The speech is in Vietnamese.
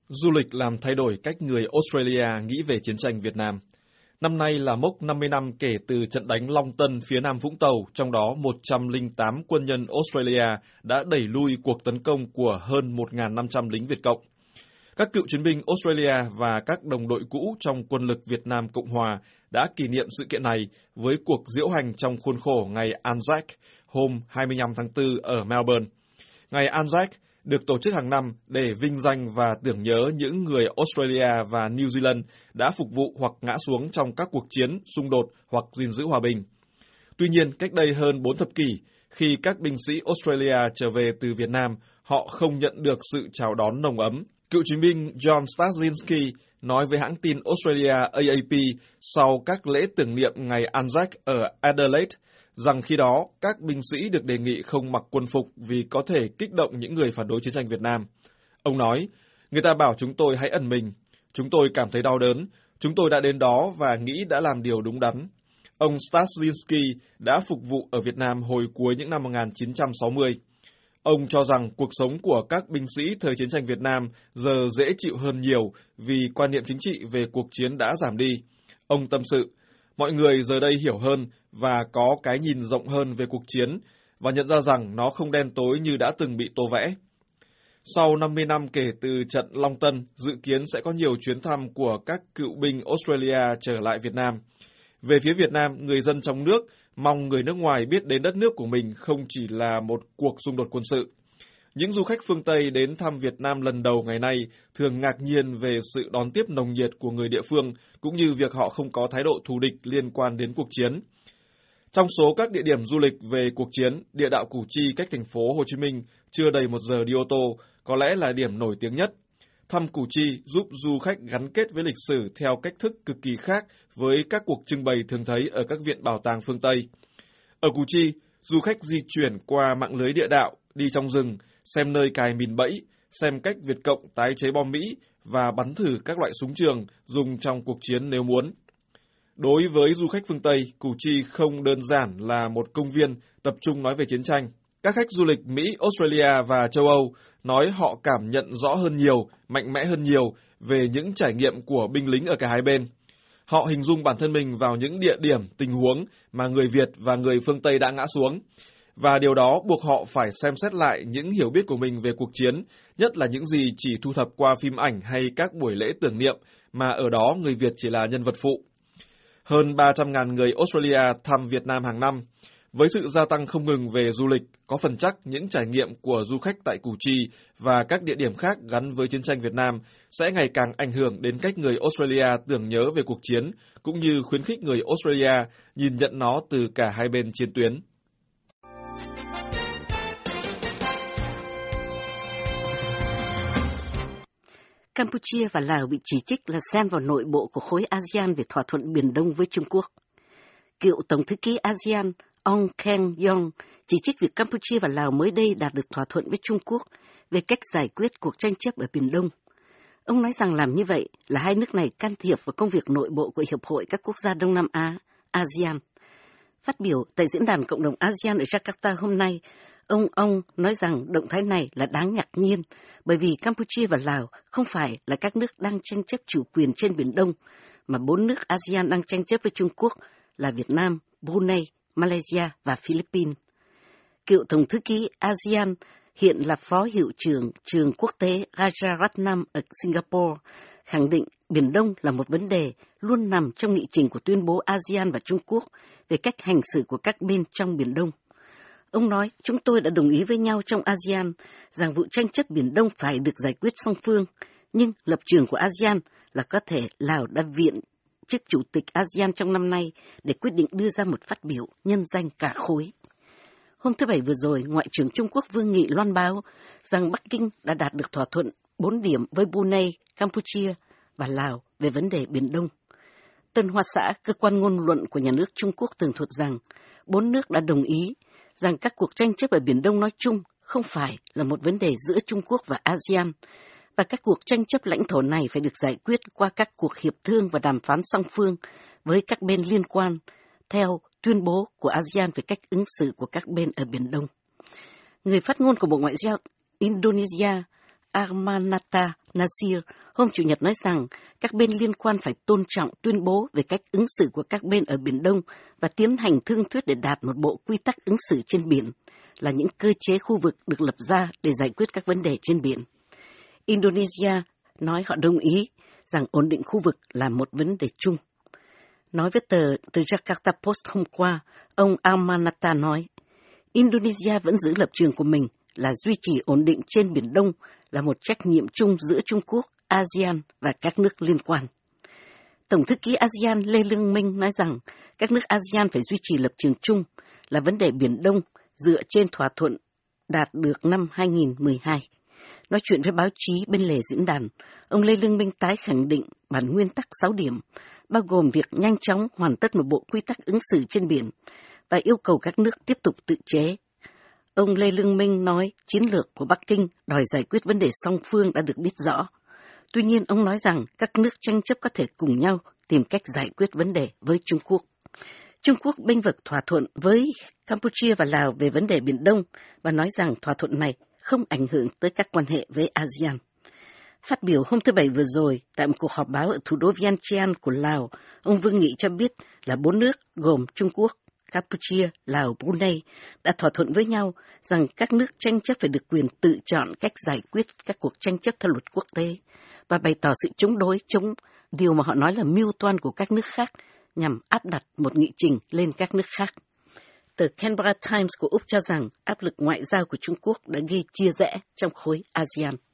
Du lịch làm thay đổi cách người Australia nghĩ về chiến tranh Việt Nam. Năm nay là mốc 50 năm kể từ trận đánh Long Tân phía nam Vũng Tàu, trong đó 108 quân nhân Australia đã đẩy lui cuộc tấn công của hơn 1.500 lính Việt Cộng. Các cựu chiến binh Australia và các đồng đội cũ trong quân lực Việt Nam Cộng Hòa đã kỷ niệm sự kiện này với cuộc diễu hành trong khuôn khổ ngày Anzac hôm 25 tháng 4 ở Melbourne. Ngày Anzac được tổ chức hàng năm để vinh danh và tưởng nhớ những người Australia và New Zealand đã phục vụ hoặc ngã xuống trong các cuộc chiến, xung đột hoặc gìn giữ hòa bình. Tuy nhiên, cách đây hơn 4 thập kỷ, khi các binh sĩ Australia trở về từ Việt Nam, họ không nhận được sự chào đón nồng ấm. Cựu chiến binh John Stasinski nói với hãng tin Australia AAP sau các lễ tưởng niệm ngày Anzac ở Adelaide rằng khi đó các binh sĩ được đề nghị không mặc quân phục vì có thể kích động những người phản đối chiến tranh Việt Nam. Ông nói, người ta bảo chúng tôi hãy ẩn mình. Chúng tôi cảm thấy đau đớn. Chúng tôi đã đến đó và nghĩ đã làm điều đúng đắn. Ông Stasinski đã phục vụ ở Việt Nam hồi cuối những năm 1960. Ông cho rằng cuộc sống của các binh sĩ thời chiến tranh Việt Nam giờ dễ chịu hơn nhiều vì quan niệm chính trị về cuộc chiến đã giảm đi. Ông tâm sự, mọi người giờ đây hiểu hơn và có cái nhìn rộng hơn về cuộc chiến và nhận ra rằng nó không đen tối như đã từng bị tô vẽ. Sau 50 năm kể từ trận Long Tân, dự kiến sẽ có nhiều chuyến thăm của các cựu binh Australia trở lại Việt Nam. Về phía Việt Nam, người dân trong nước mong người nước ngoài biết đến đất nước của mình không chỉ là một cuộc xung đột quân sự. Những du khách phương Tây đến thăm Việt Nam lần đầu ngày nay thường ngạc nhiên về sự đón tiếp nồng nhiệt của người địa phương, cũng như việc họ không có thái độ thù địch liên quan đến cuộc chiến. Trong số các địa điểm du lịch về cuộc chiến, địa đạo Củ Chi cách thành phố Hồ Chí Minh chưa đầy 1 giờ đi ô tô có lẽ là điểm nổi tiếng nhất. Thăm Củ Chi giúp du khách gắn kết với lịch sử theo cách thức cực kỳ khác với các cuộc trưng bày thường thấy ở các viện bảo tàng phương Tây. Ở Củ Chi, du khách di chuyển qua mạng lưới địa đạo, đi trong rừng, xem nơi cài mìn bẫy, xem cách Việt Cộng tái chế bom Mỹ và bắn thử các loại súng trường dùng trong cuộc chiến nếu muốn. Đối với du khách phương Tây, Củ Chi không đơn giản là một công viên tập trung nói về chiến tranh. Các khách du lịch Mỹ, Australia và châu Âu nói họ cảm nhận rõ hơn nhiều, mạnh mẽ hơn nhiều về những trải nghiệm của binh lính ở cả hai bên. Họ hình dung bản thân mình vào những địa điểm, tình huống mà người Việt và người phương Tây đã ngã xuống. Và điều đó buộc họ phải xem xét lại những hiểu biết của mình về cuộc chiến, nhất là những gì chỉ thu thập qua phim ảnh hay các buổi lễ tưởng niệm, mà ở đó người Việt chỉ là nhân vật phụ. Hơn 300.000 người Australia thăm Việt Nam hàng năm. Với sự gia tăng không ngừng về du lịch, có phần chắc những trải nghiệm của du khách tại Củ Chi và các địa điểm khác gắn với chiến tranh Việt Nam sẽ ngày càng ảnh hưởng đến cách người Australia tưởng nhớ về cuộc chiến, cũng như khuyến khích người Australia nhìn nhận nó từ cả hai bên chiến tuyến. Campuchia và Lào bị chỉ trích là xen vào nội bộ của khối ASEAN về thỏa thuận Biển Đông với Trung Quốc. Cựu Tổng thư ký ASEAN Ong Keng Yong chỉ trích việc Campuchia và Lào mới đây đạt được thỏa thuận với Trung Quốc về cách giải quyết cuộc tranh chấp ở Biển Đông. Ông nói rằng làm như vậy là hai nước này can thiệp vào công việc nội bộ của Hiệp hội các quốc gia Đông Nam Á, ASEAN. Phát biểu tại Diễn đàn Cộng đồng ASEAN ở Jakarta hôm nay, ông Ong nói rằng động thái này là đáng ngạc nhiên bởi vì Campuchia và Lào không phải là các nước đang tranh chấp chủ quyền trên Biển Đông, mà 4 nước ASEAN đang tranh chấp với Trung Quốc là Việt Nam, Brunei, Malaysia và Philippines. Cựu Tổng thư ký ASEAN hiện là Phó Hiệu trưởng trường quốc tế Rajaratnam ở Singapore, khẳng định Biển Đông là một vấn đề luôn nằm trong nghị trình của tuyên bố ASEAN và Trung Quốc về cách hành xử của các bên trong Biển Đông. Ông nói, chúng tôi đã đồng ý với nhau trong ASEAN rằng vụ tranh chấp Biển Đông phải được giải quyết song phương, nhưng lập trường của ASEAN là có thể Lào đã viện chức chủ tịch ASEAN trong năm nay để quyết định đưa ra một phát biểu nhân danh cả khối. Hôm thứ Bảy vừa rồi, Ngoại trưởng Trung Quốc Vương Nghị loan báo rằng Bắc Kinh đã đạt được thỏa thuận 4 điểm với Brunei, Campuchia và Lào về vấn đề Biển Đông. Tân Hoa Xã, cơ quan ngôn luận của nhà nước Trung Quốc tường thuật rằng 4 nước đã đồng ý rằng các cuộc tranh chấp ở Biển Đông nói chung không phải là một vấn đề giữa Trung Quốc và ASEAN, và các cuộc tranh chấp lãnh thổ này phải được giải quyết qua các cuộc hiệp thương và đàm phán song phương với các bên liên quan, theo tuyên bố của ASEAN về cách ứng xử của các bên ở Biển Đông. Người phát ngôn của Bộ Ngoại giao Indonesia, Amanata Nasir hôm Chủ nhật nói rằng các bên liên quan phải tôn trọng tuyên bố về cách ứng xử của các bên ở Biển Đông và tiến hành thương thuyết để đạt một bộ quy tắc ứng xử trên biển, là những cơ chế khu vực được lập ra để giải quyết các vấn đề trên biển. Indonesia nói họ đồng ý rằng ổn định khu vực là một vấn đề chung. Nói với tờ Jakarta Post hôm qua, ông Amanata nói, Indonesia vẫn giữ lập trường của mình là duy trì ổn định trên Biển Đông là một trách nhiệm chung giữa Trung Quốc, ASEAN và các nước liên quan. Tổng thư ký ASEAN Lê Lương Minh nói rằng các nước ASEAN phải duy trì lập trường chung là vấn đề Biển Đông dựa trên thỏa thuận đạt được năm 2012. Nói chuyện với báo chí bên lề diễn đàn, ông Lê Lương Minh tái khẳng định bản nguyên tắc 6 điểm, bao gồm việc nhanh chóng hoàn tất một bộ quy tắc ứng xử trên biển và yêu cầu các nước tiếp tục tự chế. Ông Lê Lương Minh nói chiến lược của Bắc Kinh đòi giải quyết vấn đề song phương đã được biết rõ. Tuy nhiên, ông nói rằng các nước tranh chấp có thể cùng nhau tìm cách giải quyết vấn đề với Trung Quốc. Trung Quốc bênh vực thỏa thuận với Campuchia và Lào về vấn đề Biển Đông và nói rằng thỏa thuận này không ảnh hưởng tới các quan hệ với ASEAN. Phát biểu hôm thứ Bảy vừa rồi tại một cuộc họp báo ở thủ đô Vientiane của Lào, ông Vương Nghị cho biết là 4 nước gồm Trung Quốc, Campuchia, Lào, Brunei đã thỏa thuận với nhau rằng các nước tranh chấp phải được quyền tự chọn cách giải quyết các cuộc tranh chấp theo luật quốc tế và bày tỏ sự chống đối chống điều mà họ nói là mưu toan của các nước khác nhằm áp đặt một nghị trình lên các nước khác. Tờ Canberra Times của Úc cho rằng áp lực ngoại giao của Trung Quốc đã gây chia rẽ trong khối ASEAN.